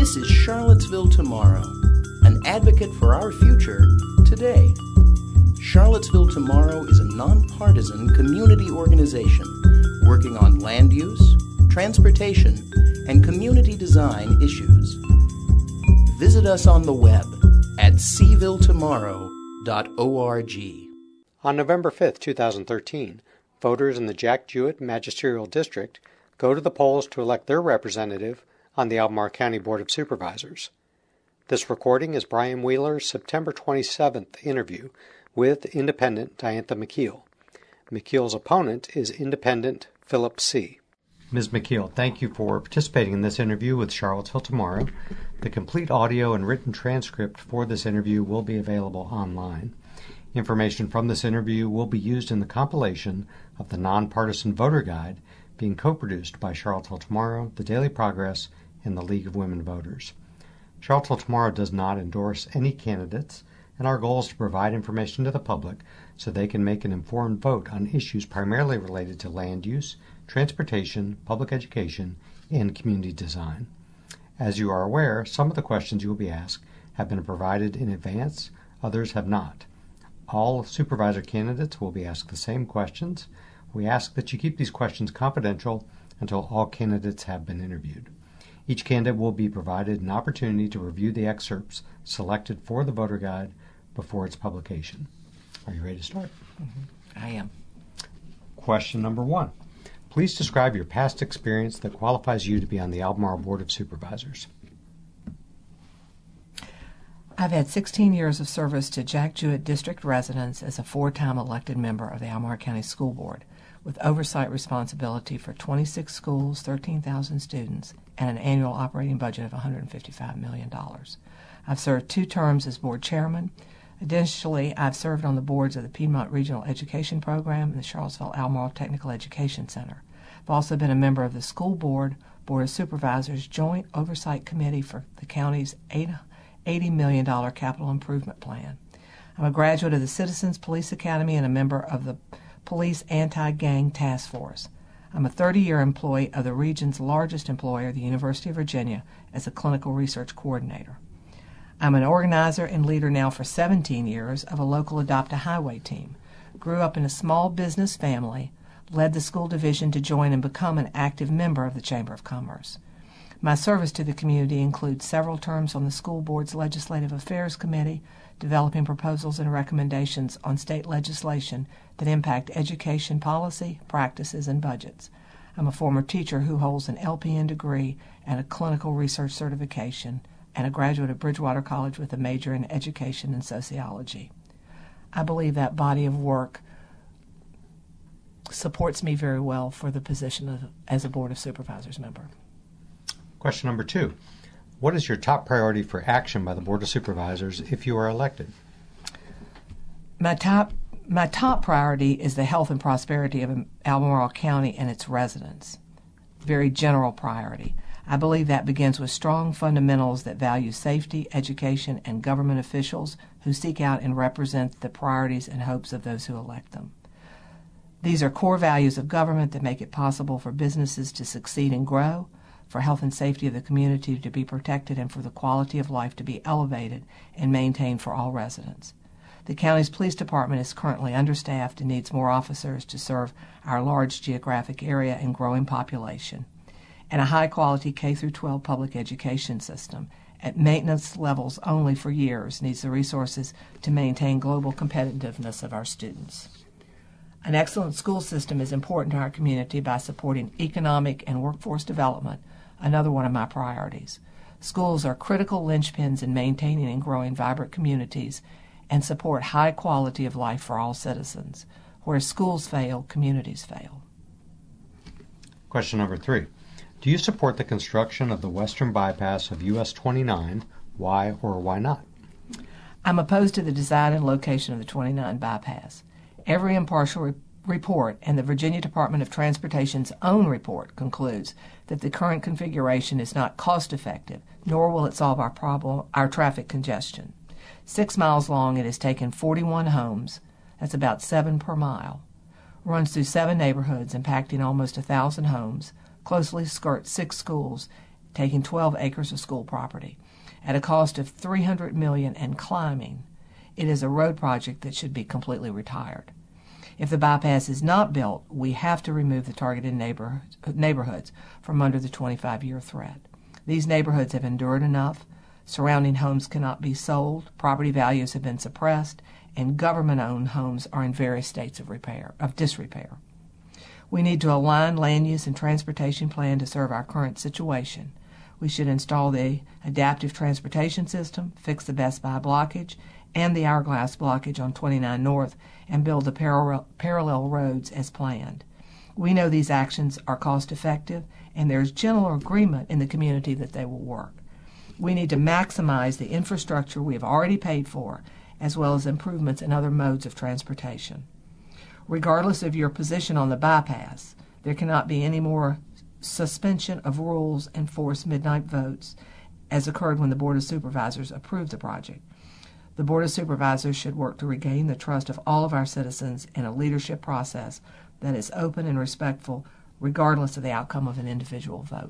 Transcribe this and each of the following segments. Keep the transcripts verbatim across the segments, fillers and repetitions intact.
This is Charlottesville Tomorrow, an advocate for our future today. Charlottesville Tomorrow is a nonpartisan community organization working on land use, transportation, and community design issues. Visit us on the web at c ville tomorrow dot org. On November fifth, two thousand thirteen, voters in the Jack Jewett Magisterial District go to the polls to elect their representative on the Albemarle County Board of Supervisors. This recording is Brian Wheeler's September twenty-seventh interview with independent Diantha McKeel. McKeel's opponent is independent Philip C. Miz McKeel, thank you for participating in this interview with Charlottesville Tomorrow. The complete audio and written transcript for this interview will be available online. Information from this interview will be used in the compilation of the Nonpartisan Voter Guide being co-produced by Charlottesville Tomorrow, the Daily Progress, and the League of Women Voters. Charlottesville Tomorrow does not endorse any candidates, and our goal is to provide information to the public so they can make an informed vote on issues primarily related to land use, transportation, public education, and community design. As you are aware, some of the questions you will be asked have been provided in advance, others have not. All supervisor candidates will be asked the same questions. We ask that you keep these questions confidential until all candidates have been interviewed. Each candidate will be provided an opportunity to review the excerpts selected for the voter guide before its publication. Are you ready to start? Mm-hmm. I am. Question number one. Please describe your past experience that qualifies you to be on the Albemarle Board of Supervisors. I've had sixteen years of service to Jack Jewett District residents as a four-time elected member of the Albemarle County School Board, with oversight responsibility for twenty-six schools, thirteen thousand students, and an annual operating budget of one hundred fifty-five million dollars. I've served two terms as board chairman. Additionally, I've served on the boards of the Piedmont Regional Education Program and the Charlottesville Albemarle Technical Education Center. I've also been a member of the School Board, Board of Supervisors Joint Oversight Committee for the county's eighty million dollars Capital Improvement Plan. I'm a graduate of the Citizens Police Academy and a member of the Police Anti-Gang Task Force. I'm a thirty-year employee of the region's largest employer, the University of Virginia, as a clinical research coordinator. I'm an organizer and leader now for seventeen years of a local Adopt a Highway team. Grew up in a small business family, led the school division to join and become an active member of the Chamber of Commerce. My service to the community includes several terms on the school board's Legislative Affairs Committee, developing proposals and recommendations on state legislation that impact education policy, practices, and budgets. I'm a former teacher who holds an L P N degree and a clinical research certification, and a graduate of Bridgewater College with a major in education and sociology. I believe that body of work supports me very well for the position of, as a Board of Supervisors member. Question number two. What is your top priority for action by the Board of Supervisors if you are elected? My top my top priority is the health and prosperity of Albemarle County and its residents. Very general priority. I believe that begins with strong fundamentals that value safety, education, and government officials who seek out and represent the priorities and hopes of those who elect them. These are core values of government that make it possible for businesses to succeed and grow, for health and safety of the community to be protected, and for the quality of life to be elevated and maintained for all residents. The county's police department is currently understaffed and needs more officers to serve our large geographic area and growing population, and a high-quality K through twelve public education system at maintenance levels only for years needs the resources to maintain global competitiveness of our students. An excellent school system is important to our community by supporting economic and workforce development, another one of my priorities. Schools are critical linchpins in maintaining and growing vibrant communities and support high quality of life for all citizens. Where schools fail, communities fail. Question number three. Do you support the construction of the western bypass of U S twenty-nine? Why or why not? I'm opposed to the design and location of the twenty-nine bypass. Every impartial re- report and the Virginia Department of Transportation's own report concludes that the current configuration is not cost-effective, nor will it solve our problem, our traffic congestion. Six miles long, it has taken forty-one homes, that's about seven per mile, runs through seven neighborhoods impacting almost a thousand homes, closely skirts six schools, taking twelve acres of school property. At a cost of three hundred million dollars and climbing, it is a road project that should be completely retired. If the bypass is not built, we have to remove the targeted neighbor, neighborhoods from under the twenty-five-year threat. These neighborhoods have endured enough. Surrounding homes cannot be sold, property values have been suppressed, and government-owned homes are in various states of repair, of disrepair. We need to align land use and transportation plan to serve our current situation. We should install the adaptive transportation system, fix the Best Buy blockage and the Hourglass blockage on twenty-nine North, and build the parallel, parallel roads as planned. We know these actions are cost-effective, and there is general agreement in the community that they will work. We need to maximize the infrastructure we have already paid for, as well as improvements in other modes of transportation. Regardless of your position on the bypass, there cannot be any more suspension of rules and forced midnight votes as occurred when the Board of Supervisors approved the project. The Board of Supervisors should work to regain the trust of all of our citizens in a leadership process that is open and respectful, regardless of the outcome of an individual vote.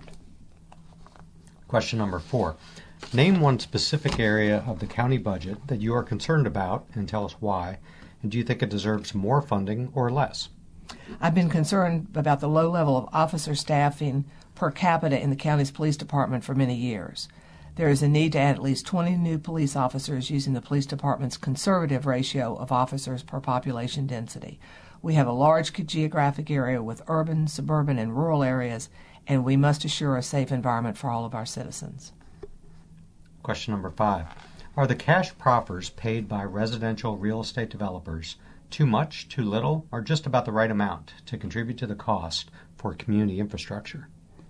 Question number four. Name one specific area of the county budget that you are concerned about and tell us why, and do you think it deserves more funding or less? I've been concerned about the low level of officer staffing per capita in the county's police department for many years. There is a need to add at least twenty new police officers using the police department's conservative ratio of officers per population density. We have a large geographic area with urban, suburban, and rural areas, and we must assure a safe environment for all of our citizens. Question number five. Are the cash proffers paid by residential real estate developers too much, too little, or just about the right amount to contribute to the cost for community infrastructure?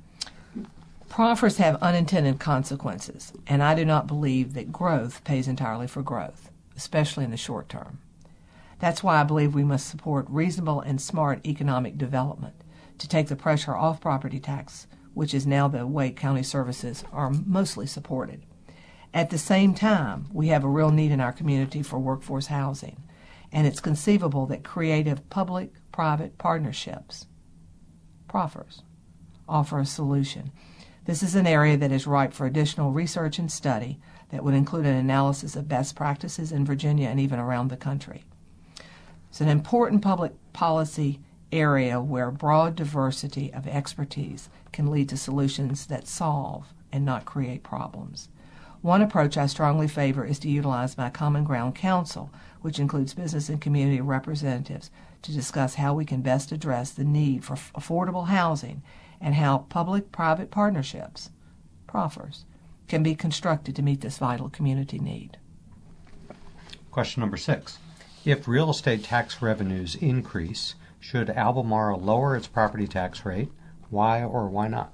Proffers have unintended consequences, and I do not believe that growth pays entirely for growth, especially in the short term. That's why I believe we must support reasonable and smart economic development to take the pressure off property tax, which is now the way county services are mostly supported. At the same time, we have a real need in our community for workforce housing, and it's conceivable that creative public-private partnerships, proffers, offer a solution. This is an area that is ripe for additional research and study that would include an analysis of best practices in Virginia and even around the country. It's an important public policy area where broad diversity of expertise can lead to solutions that solve and not create problems. One approach I strongly favor is to utilize my Common Ground Council, which includes business and community representatives, to discuss how we can best address the need for affordable housing and how public-private partnerships, proffers, can be constructed to meet this vital community need. Question number six. If real estate tax revenues increase, should Albemarle lower its property tax rate? Why or why not?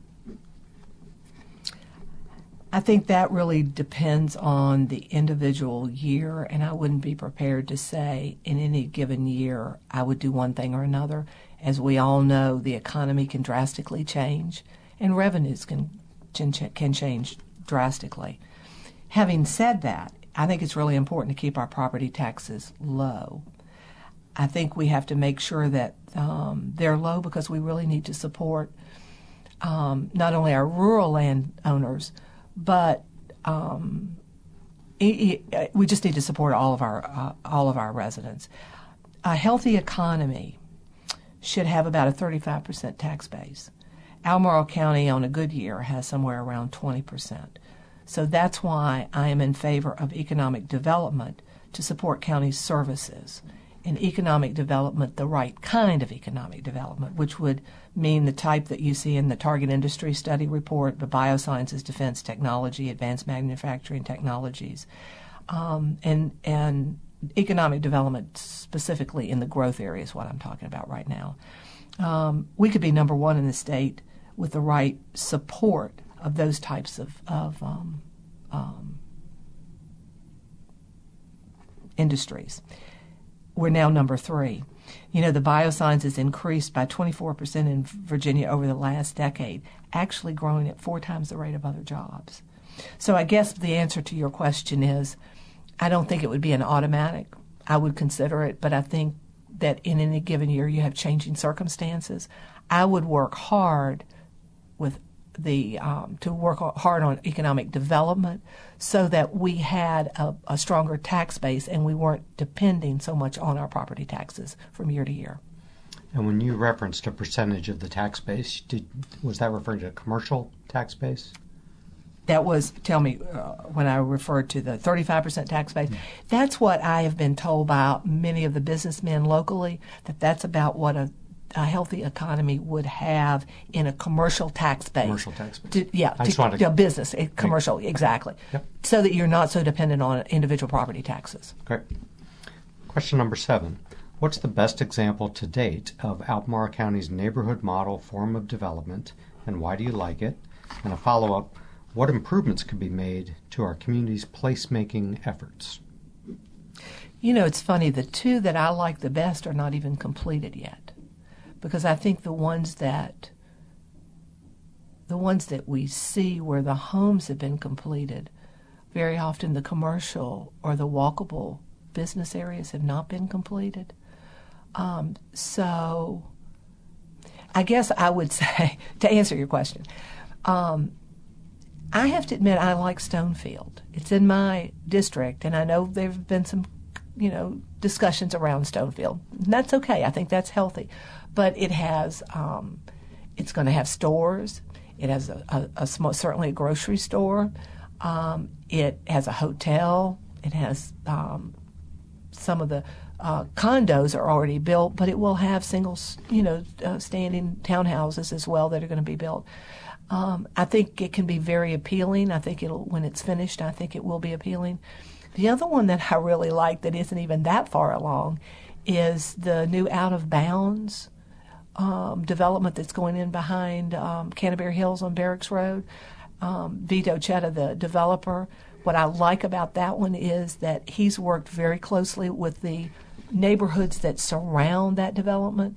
I think that really depends on the individual year, and I wouldn't be prepared to say in any given year I would do one thing or another. As we all know, the economy can drastically change, and revenues can can change drastically. Having said that, I think it's really important to keep our property taxes low. I think we have to make sure that um, they're low because we really need to support um, not only our rural landowners, but um, it, it, we just need to support all of our uh, all of our residents. A healthy economy should have about a thirty-five percent tax base. Albemarle County on a good year has somewhere around twenty percent. So that's why I am in favor of economic development to support county services. In economic development, the right kind of economic development, which would mean the type that you see in the Target Industry Study Report, the biosciences, defense technology, advanced manufacturing technologies, um, and and economic development specifically in the growth area is what I'm talking about right now. Um, we could be number one in the state with the right support of those types of, of um, um, industries. We're now number three. You know, the biosciences increased by twenty-four percent in Virginia over the last decade, actually growing at four times the rate of other jobs. So I guess the answer to your question is, I don't think it would be an automatic. I would consider it, but I think that in any given year you have changing circumstances. I would work hard with the um, to work hard on economic development so that we had a, a stronger tax base and we weren't depending so much on our property taxes from year to year. And when you referenced a percentage of the tax base, did, was that referring to a commercial tax base? That was, tell me, uh, when I referred to the thirty-five percent tax base, mm-hmm. That's what I have been told by many of the businessmen locally, that that's about what a, a healthy economy would have in a commercial tax base. Commercial tax base. To, yeah, I just to, wanted to to, business, it, commercial, right. exactly. Yep. So that you're not so dependent on individual property taxes. Great. Question number seven. What's the best example to date of Albemarle County's neighborhood model form of development, and why do you like it? And a follow-up, what improvements could be made to our community's placemaking efforts? You know, it's funny, the two that I like the best are not even completed yet, because I think the ones that the ones that we see where the homes have been completed, very often the commercial or the walkable business areas have not been completed. Um, so I guess I would say, to answer your question, um, I have to admit I like Stonefield. It's in my district, and I know there have been some, you know, discussions around Stonefield. And that's okay. I think that's healthy. But it has, um, it's going to have stores. It has a, a, a small, certainly a grocery store. Um, it has a hotel. It has um, some of the uh, condos are already built, but it will have single, you know, uh, standing townhouses as well that are going to be built. Um, I think it can be very appealing. I think it'll, when it's finished, I think it will be appealing. The other one that I really like that isn't even that far along is the new Out of Bounds um, development that's going in behind um, Canterbury Hills on Barracks Road. Um, Vito Chetta, the developer, what I like about that one is that he's worked very closely with the neighborhoods that surround that development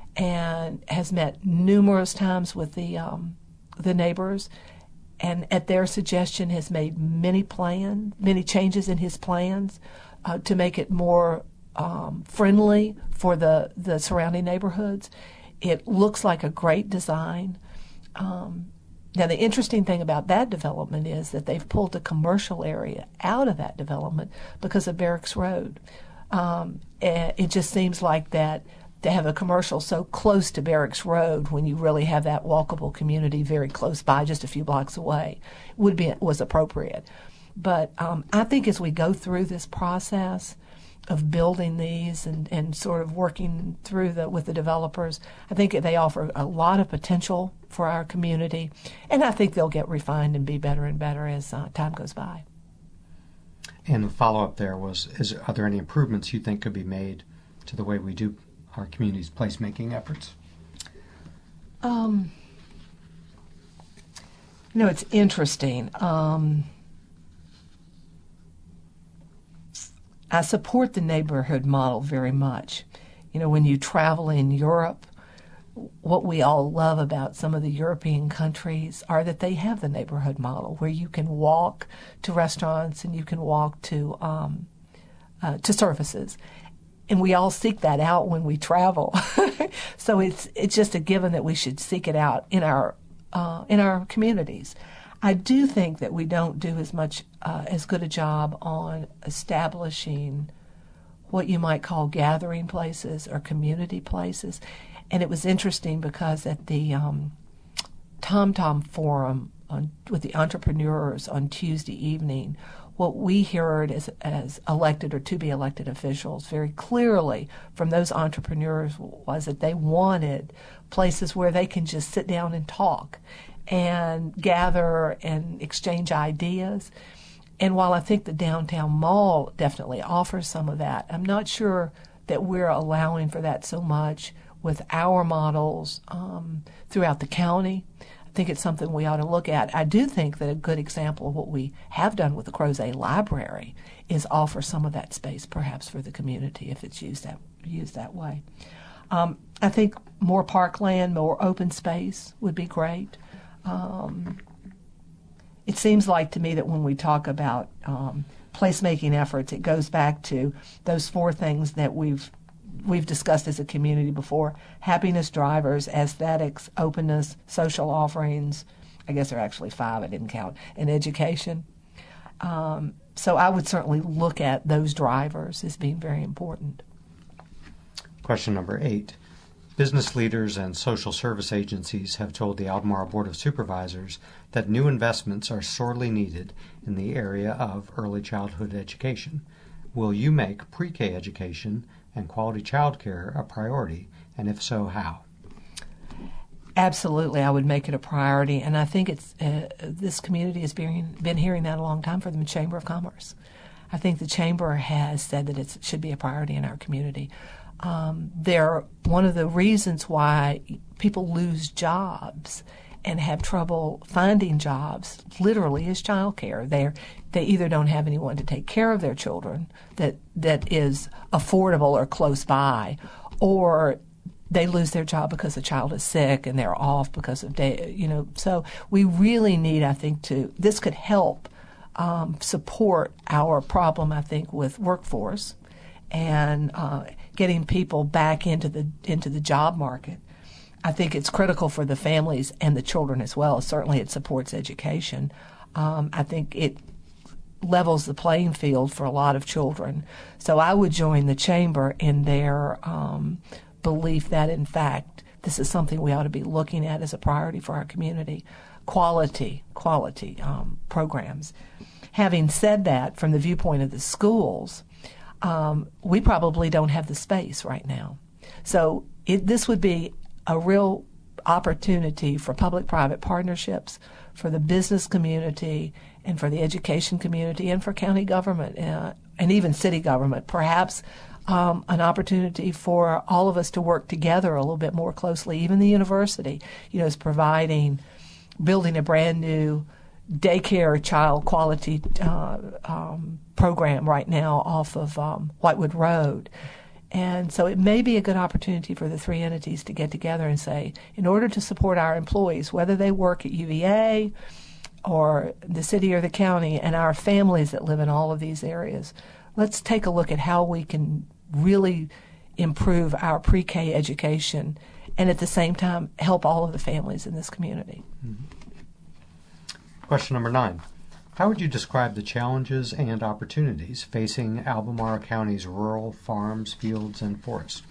and has met numerous times with the um, the neighbors, and at their suggestion has made many plans, many changes in his plans uh, to make it more um, friendly for the, the surrounding neighborhoods. It looks like a great design. Um, now, the interesting thing about that development is that they've pulled the commercial area out of that development because of Barracks Road. Um, it just seems like that to have a commercial so close to Barracks Road when you really have that walkable community very close by, just a few blocks away, would be was appropriate. But um, I think as we go through this process of building these and, and sort of working through the with the developers, I think they offer a lot of potential for our community, and I think they'll get refined and be better and better as uh, time goes by. And the follow-up there was, is are there any improvements you think could be made to the way we do our community's placemaking efforts? Um, you know, it's interesting. Um, I support the neighborhood model very much. You know, when you travel in Europe, what we all love about some of the European countries are that they have the neighborhood model where you can walk to restaurants and you can walk to um, uh, to services. And we all seek that out when we travel. So it's it's just a given that we should seek it out in our uh, in our communities. I do think that we don't do as much uh, as good a job on establishing what you might call gathering places or community places. And it was interesting because at the um, Tom Tom Forum on, with the entrepreneurs on Tuesday evening, what we heard as, as elected or to-be elected officials very clearly from those entrepreneurs was that they wanted places where they can just sit down and talk and gather and exchange ideas. And while I think the downtown mall definitely offers some of that, I'm not sure that we're allowing for that so much with our models um, throughout the county. I think it's something we ought to look at. I do think that a good example of what we have done with the Crozet Library is offer some of that space perhaps for the community if it's used that used that way. Um, I think more parkland, more open space would be great. Um, it seems like to me that when we talk about um, placemaking efforts, it goes back to those four things that we've we've discussed as a community before: happiness drivers, aesthetics, openness, social offerings, I guess there are actually five, I didn't count, in education. Um, so I would certainly look at those drivers as being very important. Question number eight. Business leaders and social service agencies have told the Albemarle Board of Supervisors that new investments are sorely needed in the area of early childhood education. Will you make pre-K education and quality child care a priority, and if so, how? Absolutely, I would make it a priority, and I think it's uh, this community has been, been hearing that a long time from the Chamber of Commerce. I think the Chamber has said that it should be a priority in our community. Um, they're one of the reasons why people lose jobs and have trouble finding jobs literally is child care. They're, they either don't have anyone to take care of their children that that is affordable or close by, or they lose their job because the child is sick and they're off because of day, you know. So we really need, I think, to, this could help um, support our problem, I think, with workforce and uh, getting people back into the into the job market. I think it's critical for the families and the children as well. Certainly it supports education. Um, I think it levels the playing field for a lot of children. So I would join the Chamber in their um, belief that, in fact, this is something we ought to be looking at as a priority for our community. Quality, quality um, programs. Having said that, from the viewpoint of the schools, Um, we probably don't have the space right now. So it, this would be a real opportunity for public-private partnerships, for the business community, and for the education community, and for county government, uh, and even city government. Perhaps um, an opportunity for all of us to work together a little bit more closely. Even the university, you know, is providing, building a brand new daycare child quality uh, um, program right now off of um, Whitewood Road. And so it may be a good opportunity for the three entities to get together and say, in order to support our employees, whether they work at U V A or the city or the county, and our families that live in all of these areas, let's take a look at how we can really improve our pre-K education and at the same time help all of the families in this community. Mm-hmm. Question number nine. How would you describe the challenges and opportunities facing Albemarle County's rural farms, fields, and forests?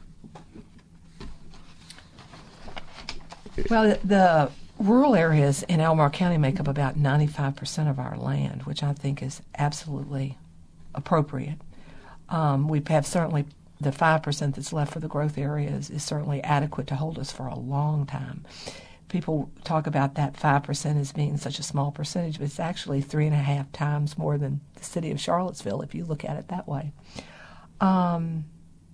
Well, the rural areas in Albemarle County make up about ninety-five percent of our land, which I think is absolutely appropriate. Um, we have certainly the five percent that's left for the growth areas is certainly adequate to hold us for a long time. People talk about that five percent as being such a small percentage, but it's actually three and a half times more than the city of Charlottesville if you look at it that way. Um,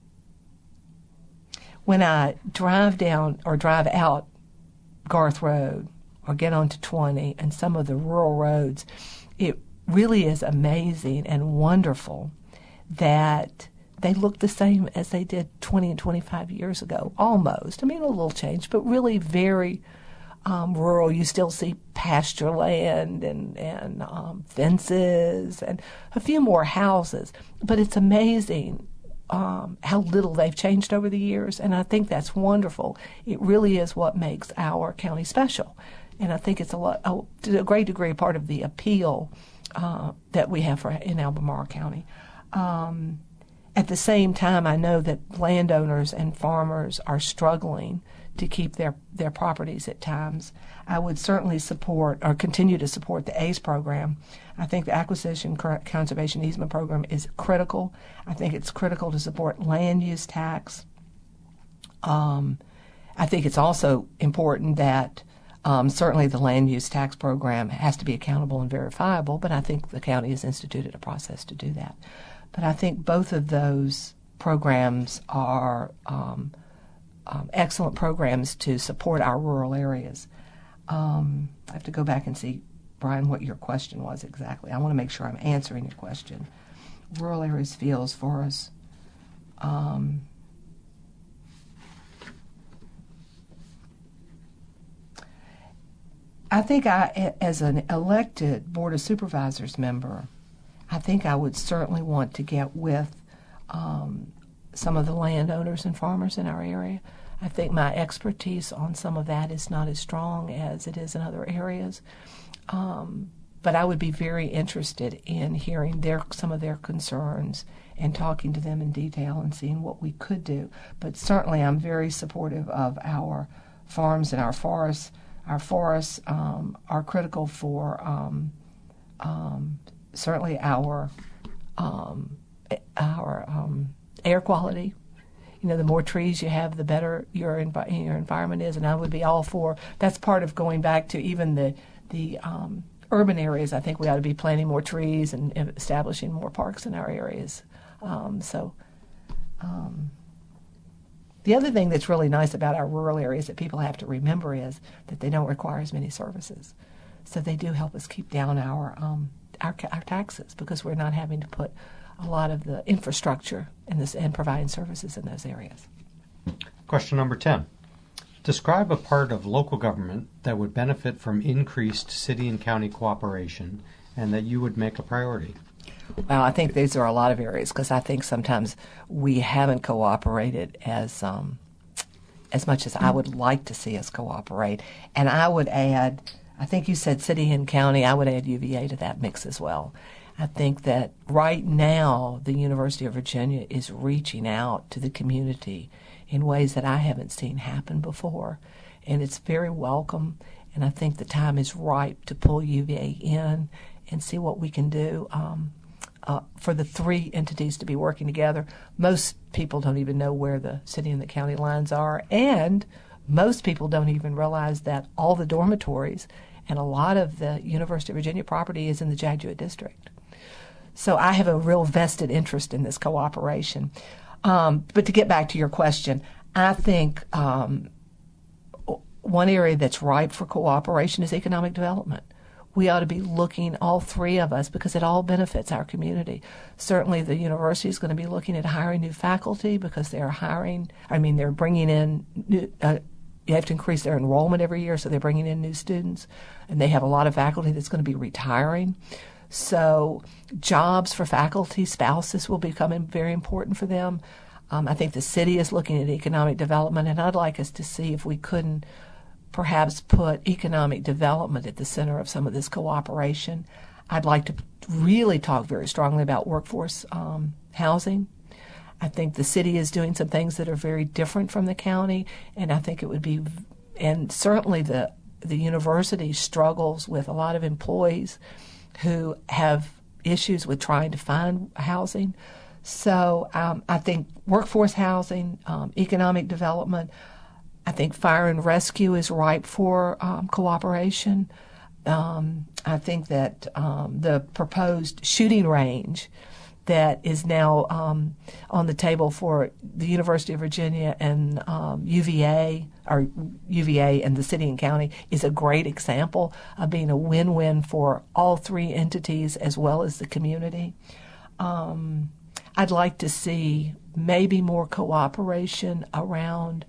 when I drive down or drive out Garth Road or get onto twenty and some of the rural roads, it really is amazing and wonderful that they look the same as they did twenty and twenty-five years ago, almost. I mean, a little change, but really very Um, rural. You still see pasture land and, and um, fences and a few more houses. But it's amazing um, how little they've changed over the years, and I think that's wonderful. It really is what makes our county special. And I think it's a, lot, a, to a great degree part of the appeal uh, that we have for, in Albemarle County. Um, at the same time, I know that landowners and farmers are struggling to keep their, their properties at times. I would certainly support or continue to support the A C E program. I think the Acquisition Conservation Easement Program is critical. I think it's critical to support land use tax. Um, I think it's also important that um, certainly the land use tax program has to be accountable and verifiable, but I think the county has instituted a process to do that. But I think both of those programs are um, Um, excellent programs to support our rural areas. Um, I have to go back and see, Brian, what your question was exactly. I want to make sure I'm answering your question. Rural areas, fields, forests. Um, I think I, as an elected Board of Supervisors member, I think I would certainly want to get with um, some of the landowners and farmers in our area. I think my expertise on some of that is not as strong as it is in other areas. Um, but I would be very interested in hearing their some of their concerns and talking to them in detail and seeing what we could do. But certainly I'm very supportive of our farms and our forests. Our forests um, are critical for um, um, certainly our um, our um, air quality. You know, the more trees you have, the better your envi- your environment is, and I would be all for. That's part of going back to even the the um, urban areas. I think we ought to be planting more trees and, and establishing more parks in our areas. Um, so, um, the other thing that's really nice about our rural areas that people have to remember is that they don't require as many services. So they do help us keep down our um, our, our taxes because we're not having to put a lot of the infrastructure in this and providing services in those areas. Question number ten. Describe a part of local government that would benefit from increased city and county cooperation and that you would make a priority. Well, I think these are a lot of areas because I think sometimes we haven't cooperated as um, as much as I would like to see us cooperate. And I would add, I think you said city and county, I would add U V A to that mix as well. I think that right now the University of Virginia is reaching out to the community in ways that I haven't seen happen before. And it's very welcome, and I think the time is ripe to pull U V A in and see what we can do um, uh, for the three entities to be working together. Most people don't even know where the city and the county lines are, and most people don't even realize that all the dormitories and a lot of the University of Virginia property is in the Jack Jewett District. So I have a real vested interest in this cooperation. Um, but to get back to your question, I think um, one area that's ripe for cooperation is economic development. We ought to be looking, all three of us, because it all benefits our community. Certainly the university is going to be looking at hiring new faculty because they're hiring, I mean, they're bringing in new, uh, you have to increase their enrollment every year, so they're bringing in new students, and they have a lot of faculty that's going to be retiring. So jobs for faculty, spouses will become very important for them. Um, I think the city is looking at economic development, and I'd like us to see if we couldn't perhaps put economic development at the center of some of this cooperation. I'd like to really talk very strongly about workforce um, housing. I think the city is doing some things that are very different from the county, and I think it would be, and certainly the the university struggles with a lot of employees who have issues with trying to find housing. So um, I think workforce housing, um, economic development, I think fire and rescue is ripe for um, cooperation. Um, I think that um, the proposed shooting range that is now um, on the table for the University of Virginia and um, U V A, or U V A and the city and county, is a great example of being a win-win for all three entities as well as the community. Um, I'd like to see maybe more cooperation around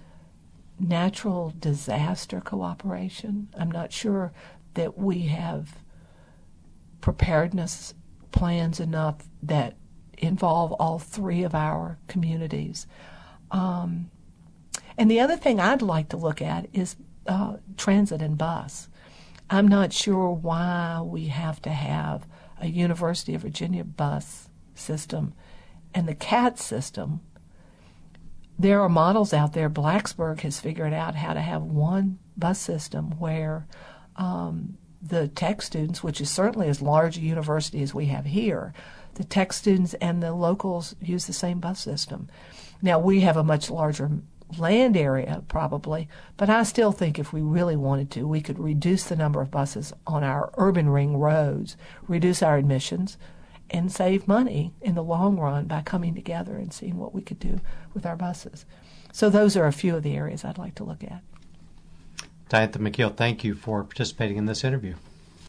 natural disaster cooperation. I'm not sure that we have preparedness plans enough that involve all three of our communities. Um, and the other thing I'd like to look at is uh, transit and bus. I'm not sure why we have to have a University of Virginia bus system and the C A T system. There are models out there. Blacksburg has figured out how to have one bus system where um, the tech students, which is certainly as large a university as we have here, the tech students and the locals use the same bus system. Now, we have a much larger land area probably, but I still think if we really wanted to, we could reduce the number of buses on our urban ring roads, reduce our admissions, and save money in the long run by coming together and seeing what we could do with our buses. So those are a few of the areas I'd like to look at. Diantha McKeel, thank you for participating in this interview.